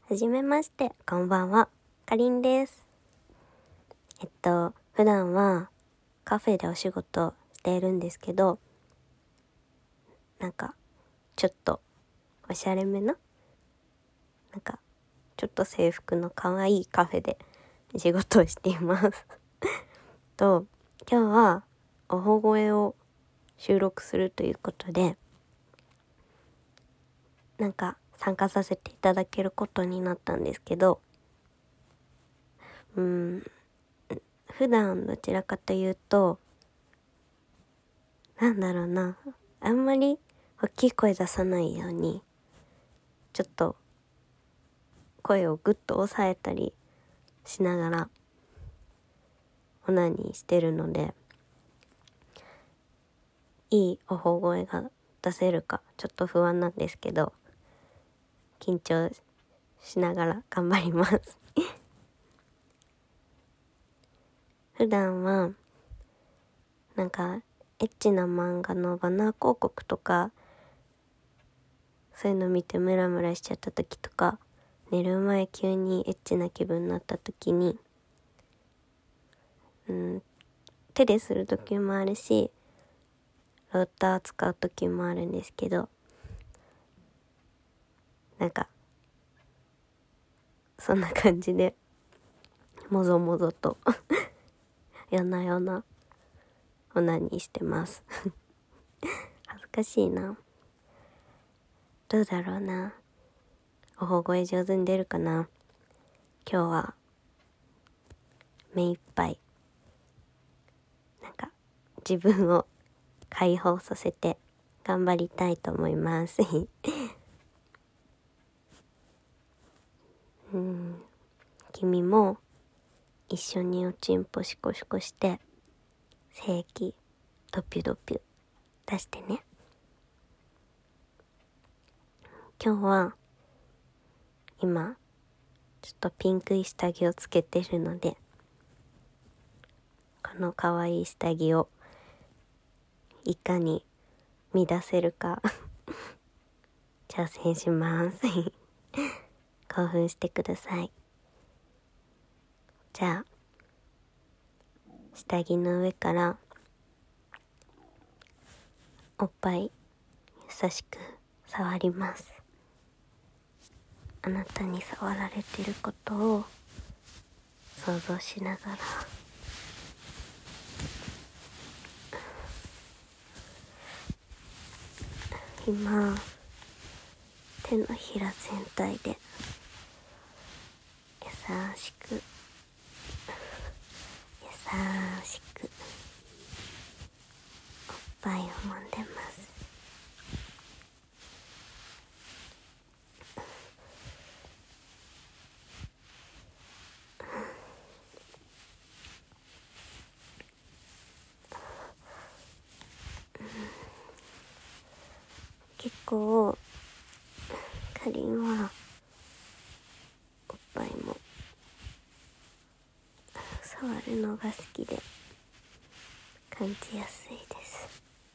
はじめまして、こんばんは。かりんです。普段はカフェでお仕事しているんですけど、ちょっとおしゃれめな、ちょっと制服の可愛いカフェで仕事をしています。今日はおほ声を収録するということで、参加させていただけることになったんですけど、普段どちらかというと、あんまり大きい声出さないように、ちょっと声をぐっと抑えたりしながらオナニーしてるので、いいおほ声が出せるかちょっと不安なんですけど、緊張しながら頑張ります普段はエッチな漫画のバナー広告とかそういうの見てムラムラしちゃった時とか、寝る前急にエッチな気分になった時に手でする時もあるし、ローター使う時もあるんですけど、そんな感じでもぞもぞと夜な夜なオナニーしてます恥ずかしいな。どうだろうな、おほ声上手に出るかな。今日は目いっぱい自分を解放させて頑張りたいと思います君も一緒におちんぽシコシコして精液ドピュドピュ出してね。今日は今ちょっとピンクい下着をつけてるので、この可愛い下着をいかに乱せるか挑戦します興奮してください。じゃあ下着の上からおっぱい優しく触ります。あなたに触られてることを想像しながら、今手のひら全体で優しく優しくおっぱいを揉んでます。結構かりんはおっぱいも触るのが好きで感じやすいです。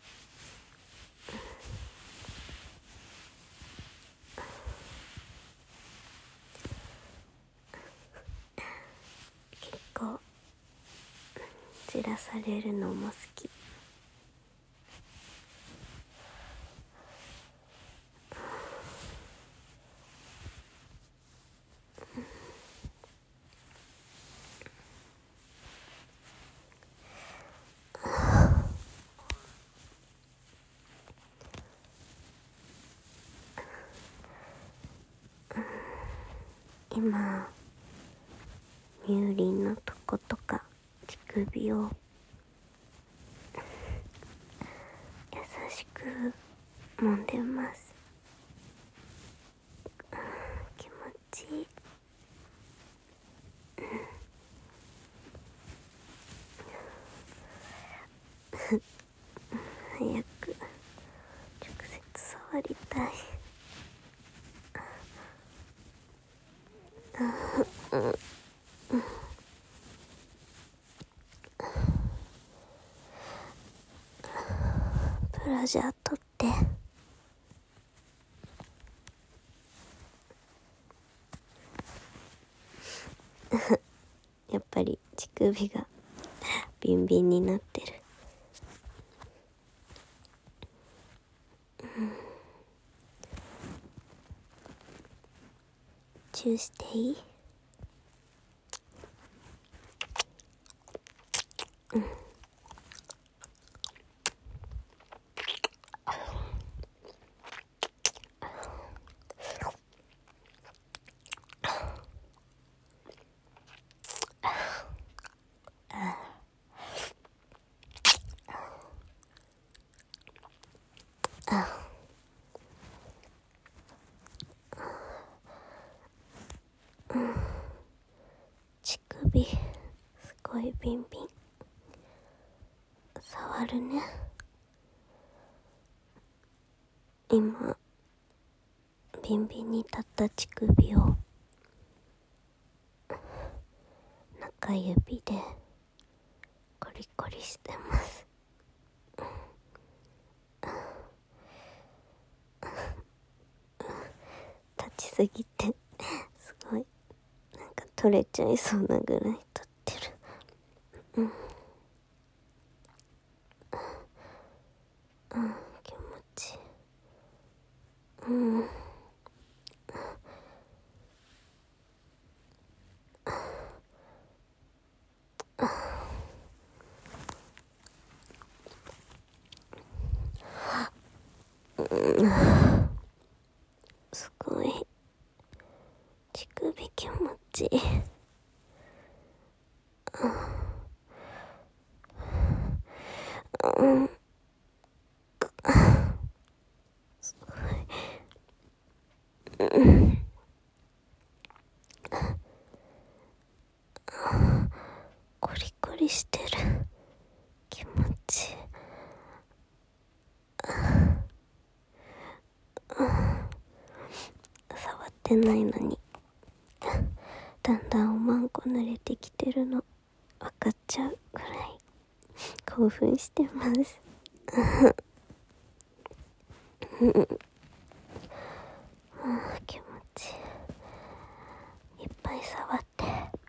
結構じらされるのも好き。今乳輪のとことか乳首を優しく揉んでます。気持ちいい。早く直接触りたい。ブラジャー取って首がビンビンになってる。チューしていい？乳首すごいビンビン触るね。今ビンビンに立った乳首を中指でコリコリしてます。立ちすぎてすごいなんか取れちゃいそうなぐらい立ってる。気持ちいい。すごい乳首気持ちいい。すごい。コリコリしてる。気持ちいい。触ってないのにだんだんおまんこ慣れてきてるの分かっちゃうぐらい興奮してます気持ちいい。いっぱい触って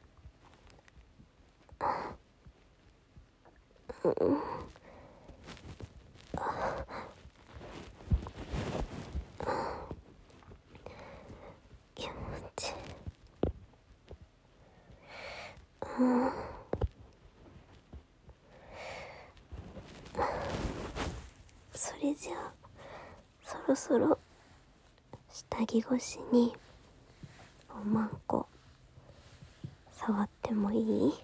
気持ちいい。それじゃあそろそろ下着越しにおまんこ触ってもいい？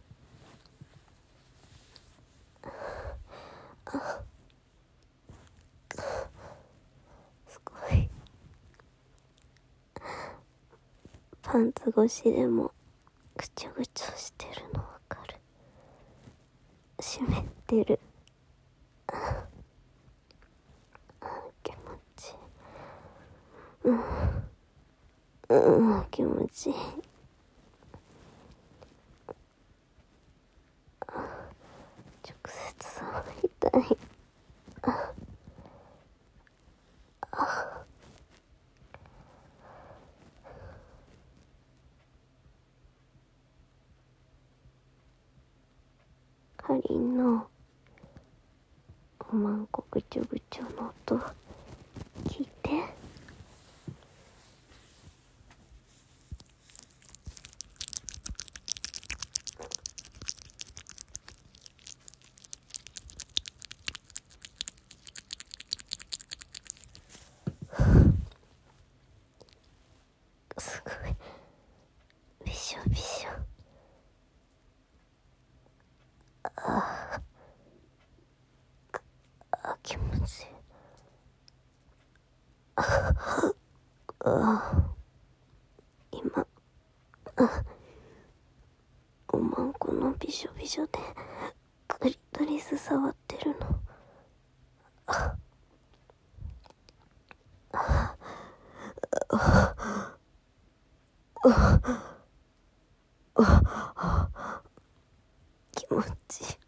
すごい。パンツ越しでもぐちょぐちょしてるのわかる。湿ってる。気持ちいい。気持ちいい。直接触りたい。かりんのおまんこぐちょぐちょの音聞いて。すごいびしょびしょ。気持ちいい。今おまんこのびしょびしょでクリトリス触ってるの。気持ちいい。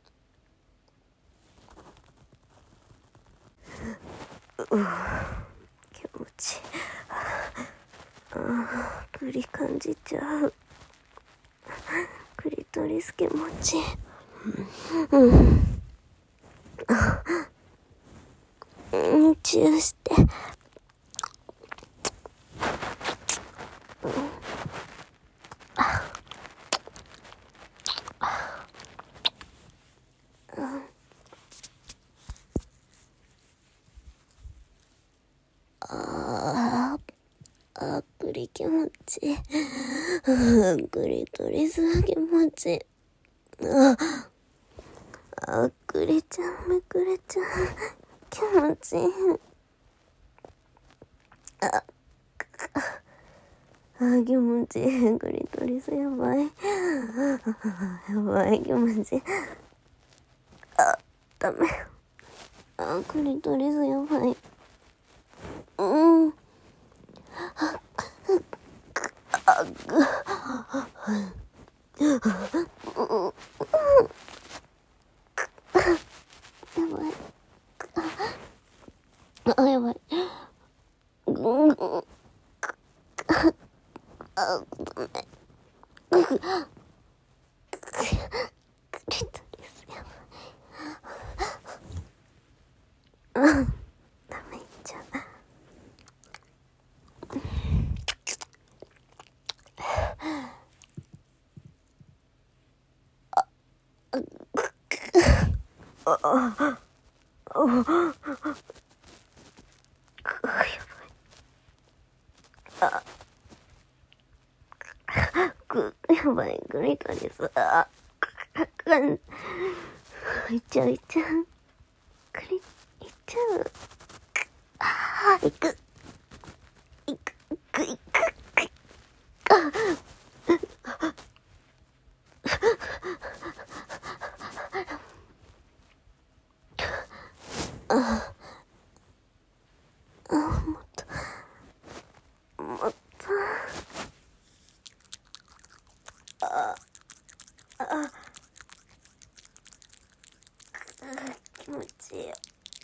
気持ちいい。栗感じちゃう。栗トリス気持ちいい。チューして。クリ気持ちいい。クリトリスは気持ちいい。クリちゃん、めくれちゃん、気持ちいい。気持ちいい。クリトリスやばい。やばい、気持ちいい。ダメ。クリトリスやばい。やばい。ダメ。クリトリスやばい。ダメいっちゃう。やばい、クリトリス。いっちゃう、いっちゃう。いっちゃう。いく。もっと。気持ちいい。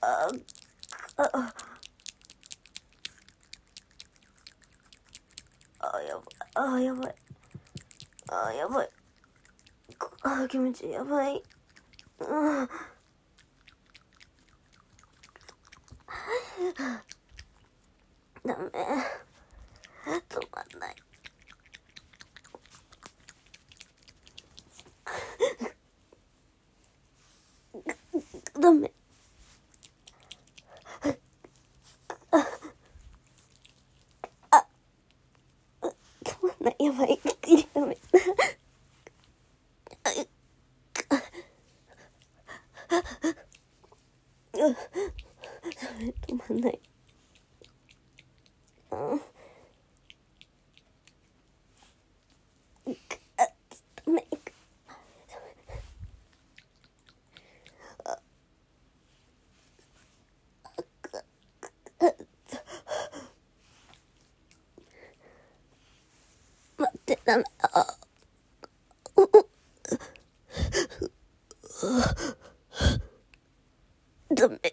やばい。やばい。気持ちいい。やばい。ダメ。止まんない。ダメ。止まんない。やばい。ダメ。止まんない。ダメ。待って、ダメ。ダメ。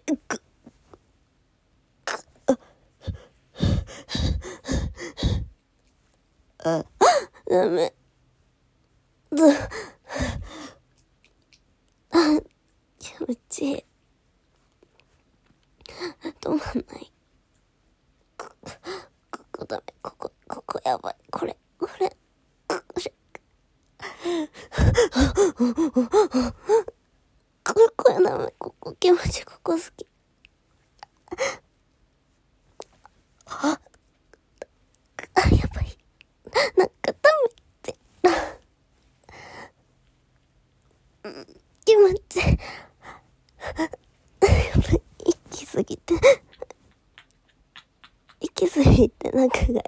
ダメ。気持ちいい。止まんない。ここダメ。ここやばい。これ。これダメ。ここ気持ちいい。ここ好き。やばい。なんかダメって。気持ちいい。やばい。息すぎてなんかが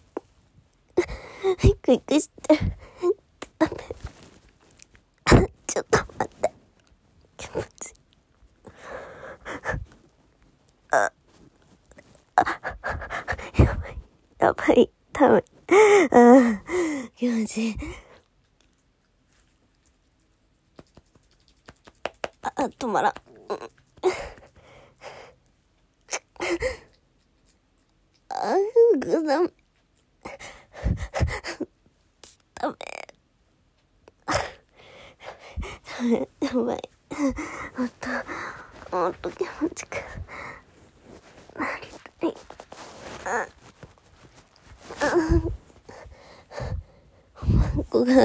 イクイクしてダメ。ちょっと待って。気持ちいい。やばい。ダメ。気持ちいい。止まらん。ダメ。 やばい。もっと気持ちくなりたい。こが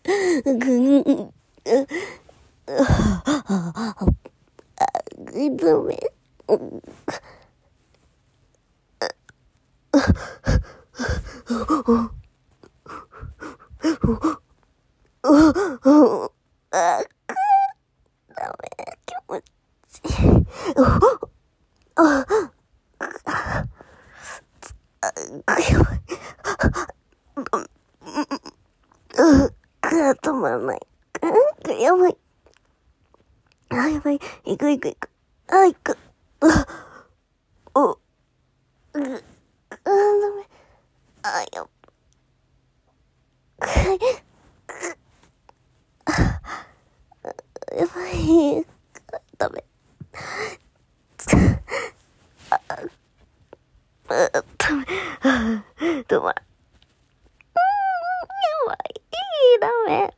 ダメ。気持ちいい。止まらない。やばい。やばい。行く。行く。ダメ。やばい。やばい。ダメ。ダメ。止まらん。やばい。ダメ。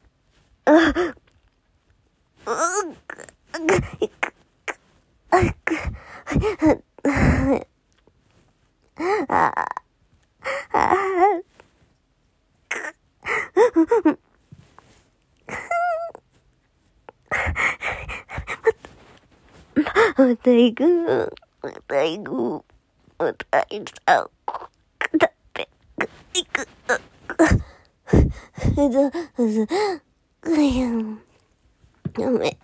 また行く。だって行く。やめ。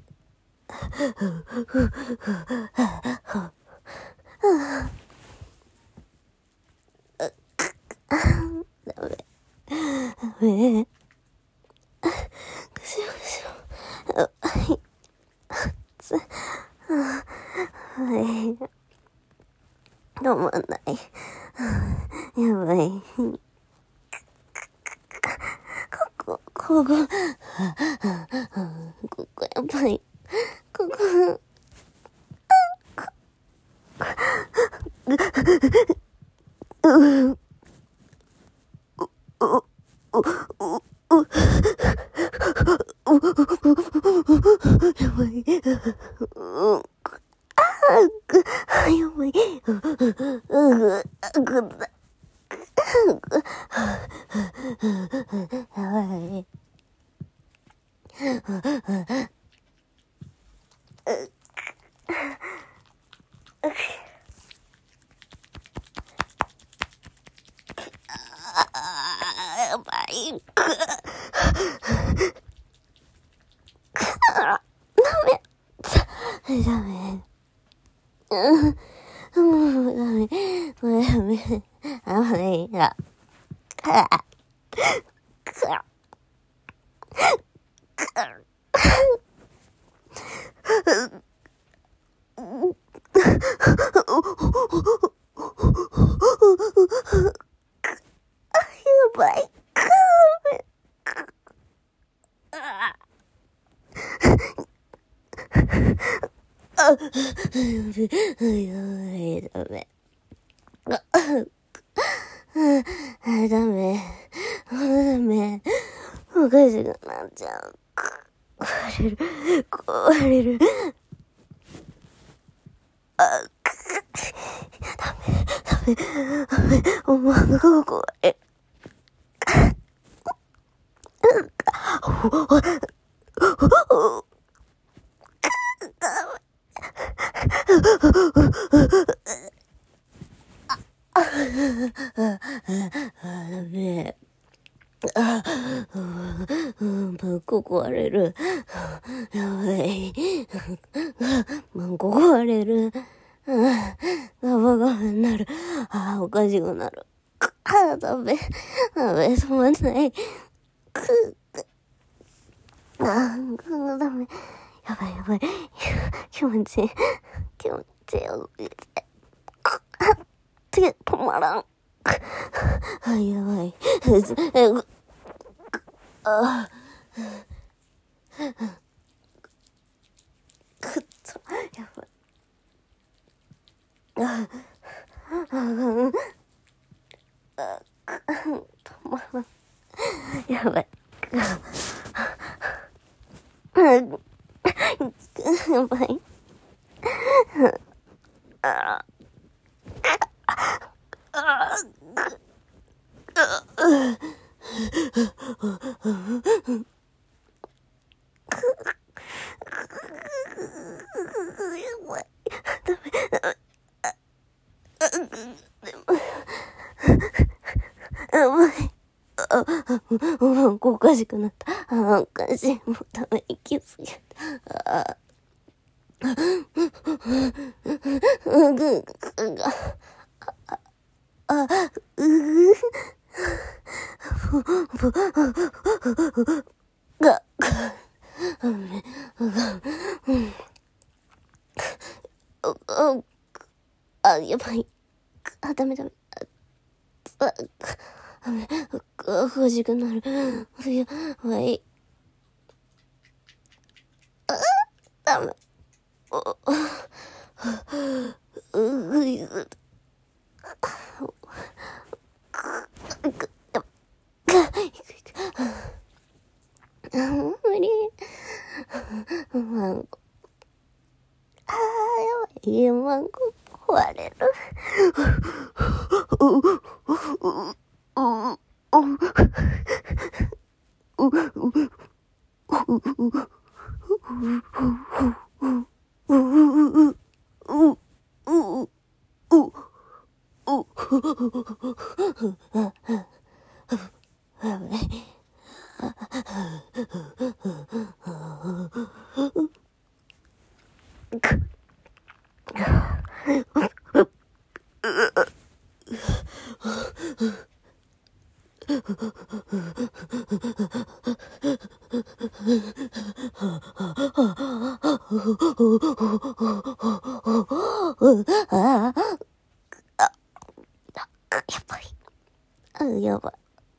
ダメ。止まんない。やばい。ここやばい。ここ。やばい。やばい。やばい。ダメ。ダメ。おかしくなっちゃう。壊れる。ダメ。お前が壊れる。ダメ。バンコ壊れる。やばい。バンコ壊れる。ガバガバになる。おかしくなる。ダメ。止まんない。ダメ。やばい。気持ちいい。止まらん。やばい。やばい。止まらん。やばい。 やばい。おかしくなった。おかしい。もうダメ。息すぎた。やばい。ダメ。欲しくなる。やばい。ダメ。無理。マンゴー。やばい。マンゴー壊れる。やばい。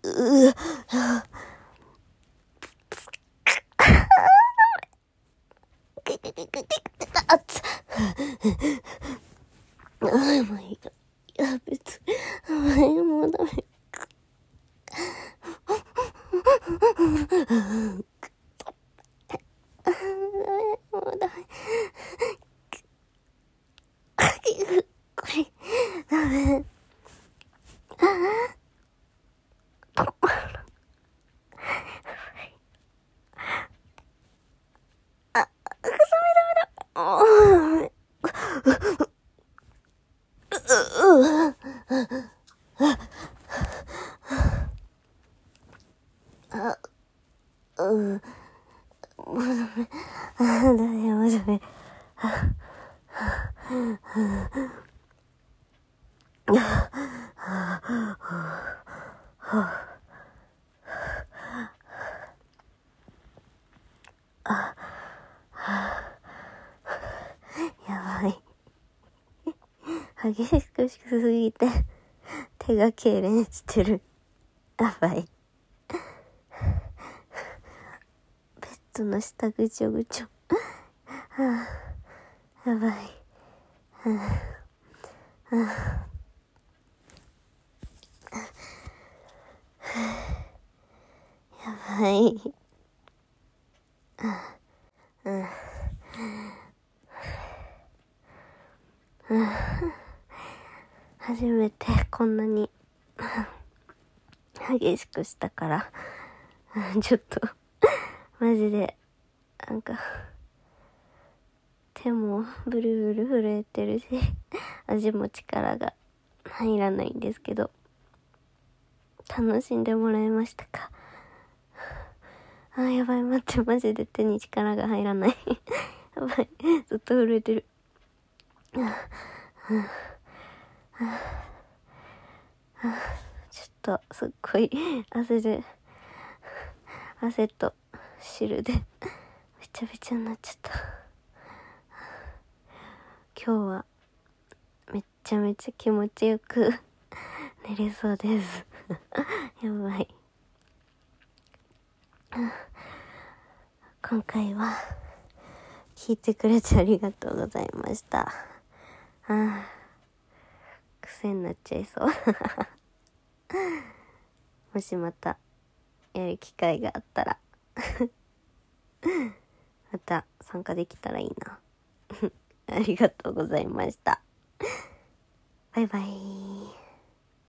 もういいか。別に。もうダメ。もうダメ。これ、ダメ。やばい。激しくしすぎて手が痙攣してる。やばい。ベッドの下ぐちょぐちょ。やばい。やばい。初めてこんなに激しくしたからちょっとマジでなんか手もブルブル震えてるし足も力が入らないんですけど、楽しんでもらえましたか？やばい、待って、マジで手に力が入らないやばい、ずっと震えてる。ちょっとすっごい汗と汁でべちゃべちゃになっちゃった。今日はめっちゃめちゃ気持ちよく寝れそうですやばい。今回は聞いてくれてありがとうございました。癖になっちゃいそうもしまたやる機会があったらまた参加できたらいいな。ありがとうございました。バイバイ。